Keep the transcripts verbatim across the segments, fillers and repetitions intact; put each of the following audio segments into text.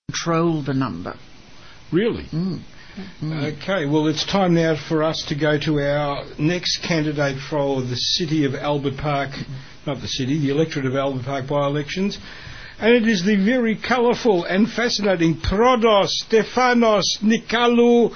control the number. Really? Mm. Mm. Okay, well, it's time now for us to go to our next candidate for the city of Albert Park, not the city, the electorate of Albert Park by-elections. And it is the very colourful and fascinating Prodos Stefanos Nikolou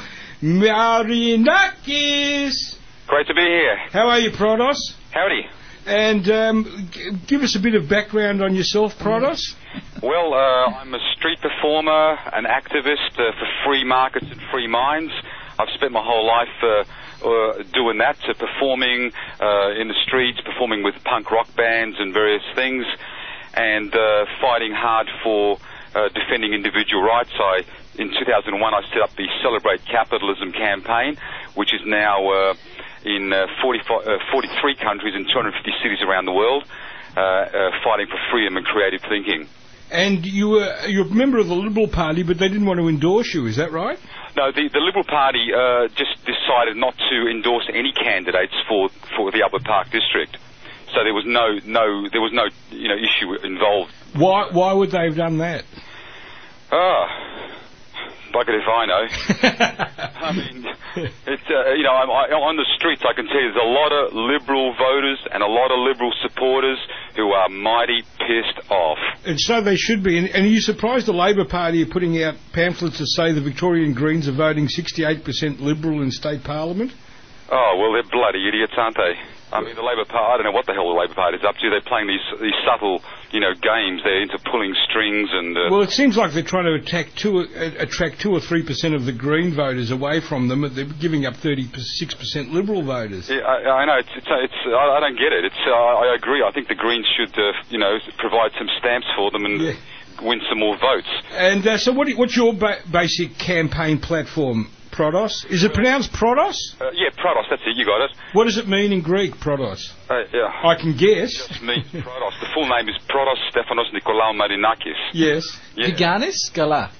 Marinakis. Great to be here. How are you, Prodos? Howdy. And um, g- give us a bit of background on yourself, Prodos. Well, uh, I'm a street performer, an activist uh, for free markets and free minds. I've spent my whole life uh, uh, doing that, uh, performing uh, in the streets, performing with punk rock bands and various things, and uh, fighting hard for uh, defending individual rights. I, in two thousand one, I set up the Celebrate Capitalism campaign, which is now uh, in uh, forty-five, uh, forty-three countries and two hundred fifty cities around the world, uh, uh, fighting for freedom and creative thinking. And you were you're a member of the Liberal Party, but they didn't want to endorse you, is that right? No, the, the Liberal Party uh, just decided not to endorse any candidates for, for the Albert Park district. So there was no no there was no you know issue involved. Why why would they have done that? Ah, bucket if I know. I mean, it's uh, you know I'm, I, on the streets I can tell you there's a lot of Liberal voters and a lot of Liberal supporters who are mighty pissed off. And so they should be. And, and are you surprised the Labor Party are putting out pamphlets that say the Victorian Greens are voting sixty-eight percent Liberal in state parliament? Oh, well, they're bloody idiots, aren't they? I mean, the Labor Party, I don't know what the hell the Labor Party's up to. They're playing these these subtle, you know, games. They're into pulling strings and... Uh, well, it seems like they're trying to attack two, uh, attract two or three percent of the Green voters away from them, but they're giving up thirty-six percent Liberal voters. Yeah, I, I know. It's, it's, it's I, I don't get it. It's uh, I agree. I think the Greens should, uh, you know, provide some stamps for them and... Yeah. Win some more votes. And uh, so what, what's your ba- basic campaign platform, Prodos? Is it pronounced Prodos? Uh, yeah, Prodos, that's it, you got it. What does it mean in Greek, Prodos? Uh, yeah. I can guess. It just means Prodos. The full name is Prodos Stefanos Nikolou Marinakis. Yes. Yeah. Gigannis Gala.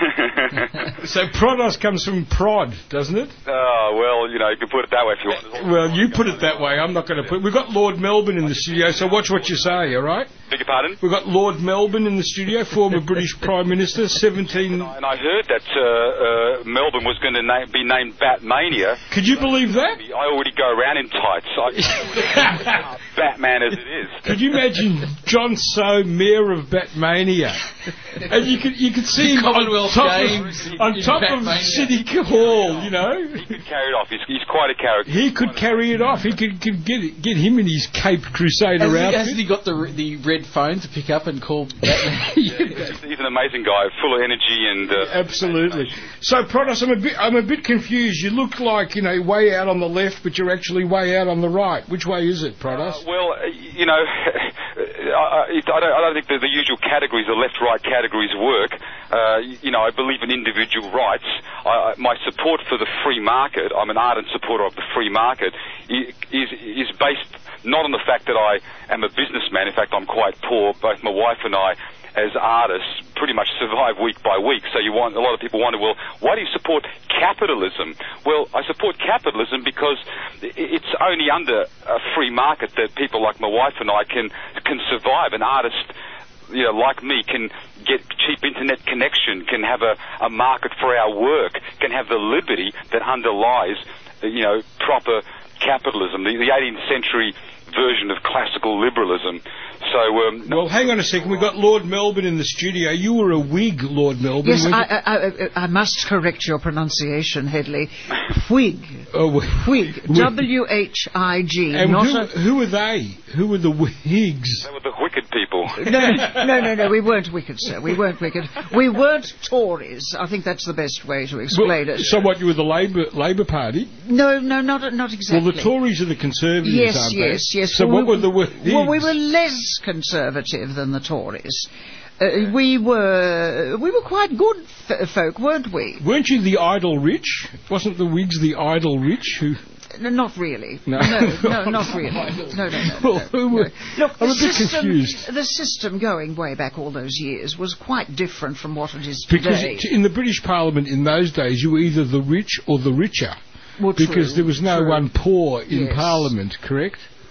So Prodos comes from prod, doesn't it? Oh, well, you know, you can put it that way if you want. Well, you put it that way. I'm not going to put it. We've got Lord Melbourne in the studio, so watch what you say, all right? Beg your pardon? We've got Lord Melbourne in the studio, former British Prime Minister, seventeen... And I, and I heard that uh, uh, Melbourne was going to na- be named Batmania. Could you believe that? I already go around in tights. I, Batman as it is. Could you imagine John Sow, Mayor of Batmania? And you could you could see him on top Games of, on top of City Hall, you know. He could carry it off. He's, he's quite a character. He could carry it off. He could, could get it, get him in his Cape Crusader Has he, outfit. hasn't he got the the red phone to pick up and call Batman? Yeah, he's, he's an amazing guy, full of energy and... Uh, Absolutely. So, Prodos, I'm a bit I'm a bit confused. You look like, you know, way out on the left, but you're actually way out on the right. Which way is it, Prodos? Uh, well, uh, you know, I, I, don't, I don't think the, the usual categories, the left-right categories work. Uh, you know, I believe in individual rights. I, I, my support for the free market, I'm an ardent supporter of the free market, is, is based not on the fact that I am a businessman. In fact, I'm quite poor. Both my wife and I, as artists, pretty much survive week by week. So you want a lot of people wonder, well, why do you support capitalism? Well, I support capitalism because it's only under a free market that people like my wife and I can can survive. An artist, you know, like me, can get cheap internet connection, can have a, a market for our work, can have the liberty that underlies, you know, proper capitalism, the, the eighteenth century version of classical liberalism. So, um, well, hang on a second. We've got Lord Melbourne in the studio. You were a Whig, Lord Melbourne. Yes, I, I, I, I must correct your pronunciation, Headley. Whig. Oh, Whig. W H I G. And not who, a... who are they? Who are the Whigs? They were the wicked people. No, no, no, no. We weren't wicked, sir. We weren't wicked. We weren't Tories. I think that's the best way to explain well, it. So what, you were the Labour Labour Party? No, no, not not exactly. Well, the Tories are the Conservatives, yes, aren't yes, they? Yes, So well, what were the Whigs? Well, we were less conservative than the Tories. Uh, we were we were quite good f- folk, weren't we? Weren't you the idle rich? Wasn't the Whigs the idle rich who... No, not really. No, no, no not really. No, no, no. Well, no, who were... no. Look, I'm the a bit system, confused. The system going way back all those years was quite different from what it is because today. Because in the British Parliament in those days, you were either the rich or the richer. Well, because true, there was no true. one poor in Yes. Parliament, correct?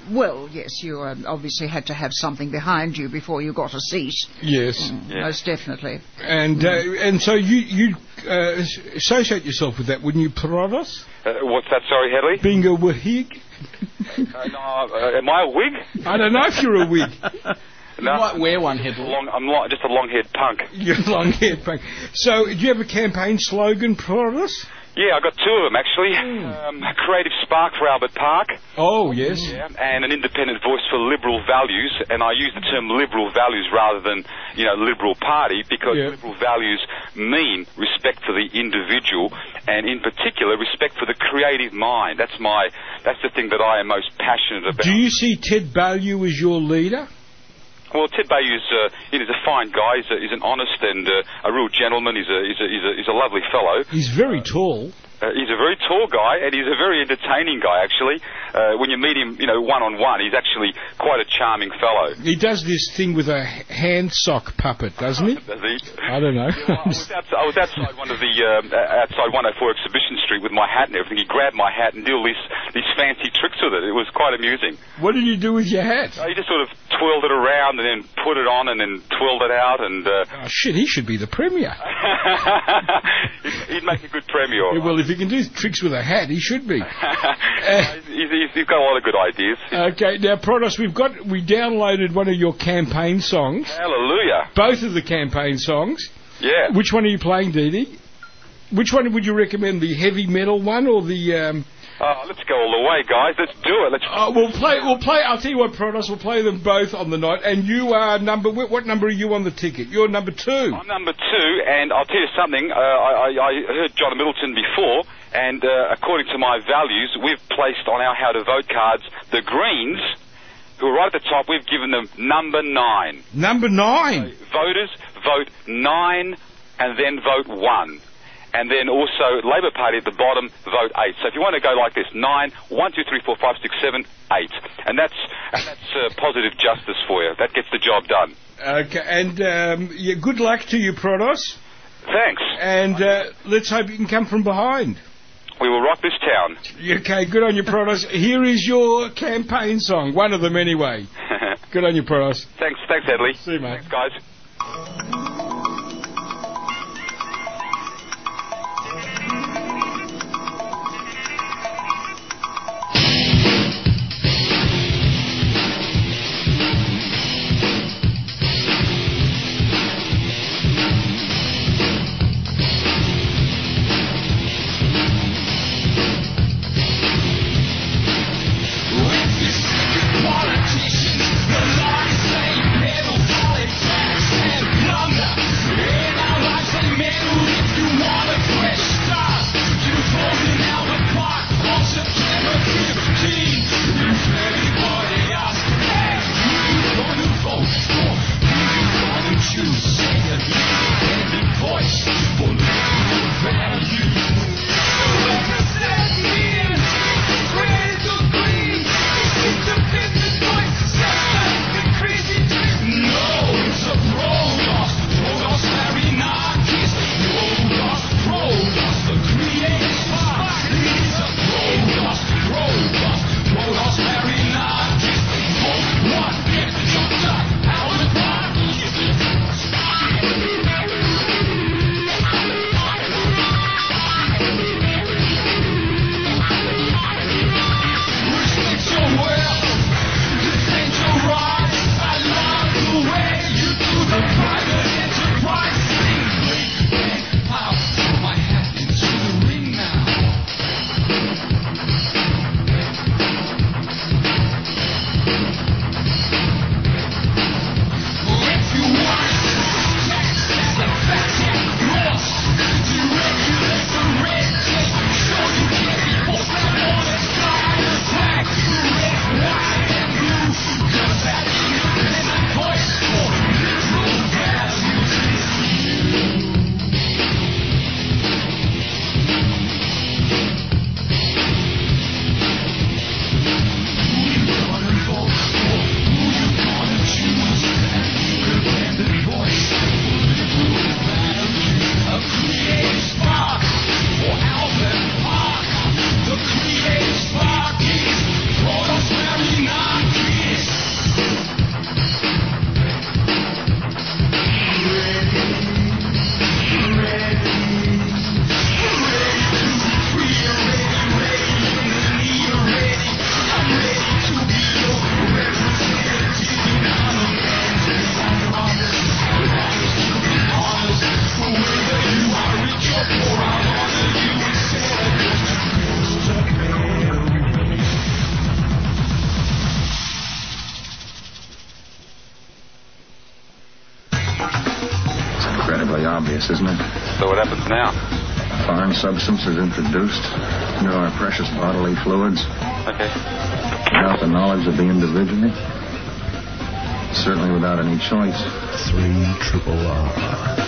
Well, yes, you um, obviously had to have something behind you before you got a seat. Yes. Mm, Yeah. Most definitely. And uh, and so you you uh, associate yourself with that, wouldn't you, Protos? Uh, what's that? Sorry, Headley. Being a wahig? Uh, no, uh, am I a wig? I don't know if you're a wig. You might wear one, Just a Headley. long, I'm lo- just a long-haired punk. You're long-haired punk. So, do you have a campaign slogan, Protos? Yeah, I got two of them actually. Um, a creative spark for Albert Park. Oh, yes. Yeah, and an independent voice for liberal values, and I use the term liberal values rather than, you know, liberal party, because Yeah. liberal values mean respect for the individual, and in particular, respect for the creative mind. That's my, that's the thing that I am most passionate about. Do you see Ted Baillieu as your leader? Well, Ted Baillieu is, uh, you know, he's a fine guy. He's, a, he's an honest and uh, a real gentleman. He's a, he's a, he's a, he's a lovely fellow. He's very tall. Uh, he's a very tall guy, and he's a very entertaining guy, actually. Uh, when you meet him, you know, one-on-one, he's actually quite a charming fellow. He does this thing with a h- hand sock puppet, doesn't he? Does he? I don't know. Well, I, was outside, I was outside one of the um, uh, outside one oh four Exhibition Street with my hat and everything. He grabbed my hat and did all these these fancy tricks with it. It was quite amusing. What did you do with your hat? Uh, he just sort of twirled it around and then put it on and then twirled it out, and uh, Oh, shit, he should be the premier. he'd, he'd make a good premier. all Yeah, right. well, if he can do tricks with a hat, he should be. he's, he's, he's got a lot of good ideas. Okay, now, Protos, we've got we downloaded one of your campaign songs. Hallelujah. Both of the campaign songs. Yeah. Which one are you playing, Dee Dee? Which one would you recommend, the heavy metal one or the... Um, Oh, let's go all the way, guys. Let's do it. Let's. uh, we'll play, we'll play, I'll tell you what, Protos, we'll play them both on the night. And you are number... What what number are you on the ticket? You're number two. I'm number two, and I'll tell you something. Uh, I, I, I heard John Middleton before, and uh, according to my values, we've placed on our How to Vote cards the Greens, who are right at the top. We've given them number nine. Number nine. Voters vote nine, and then vote one. And then also Labor Party at the bottom, vote eight. So if you want to go like this, nine, one, two, three, four, five, six, seven, eight, and that's and that's uh, positive justice for you. That gets the job done. Okay, and um, yeah, good luck to you, Protos. Thanks. And uh, let's hope you can come from behind. We will rock this town. Okay, good on you, Protos. Here is your campaign song, one of them anyway. Good on you, Protos. Thanks, thanks, Headley. See you, mate. Thanks, guys. Politicians, the lies they peddle, politics and It's incredibly obvious, isn't it? So what happens now? A foreign substance is introduced into our precious bodily fluids. Okay. Without the knowledge of the individual. Certainly without any choice. Three triple R.